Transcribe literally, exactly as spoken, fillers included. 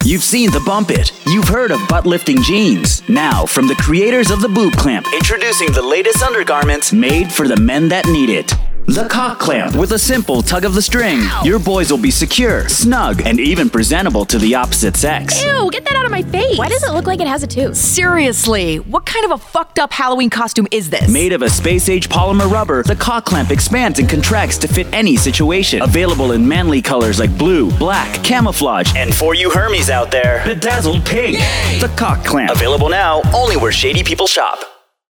You've seen the Bump It. You've heard of butt-lifting jeans. Now, from the creators of the Boob Clamp, introducing the latest undergarments made for the men that need it. The Cock Clamp. With a simple tug of the string, your boys will be secure, snug, and even presentable to the opposite sex. Ew, get that out of my face. Why does it look like it has a tooth? Seriously, what kind of a fucked up Halloween costume is this? Made of a space-age polymer rubber, the Cock Clamp expands and contracts to fit any situation. Available in manly colors like blue, black, camouflage, and for you Hermies out there, bedazzled pink. Yay! The Cock Clamp. Available now only where shady people shop.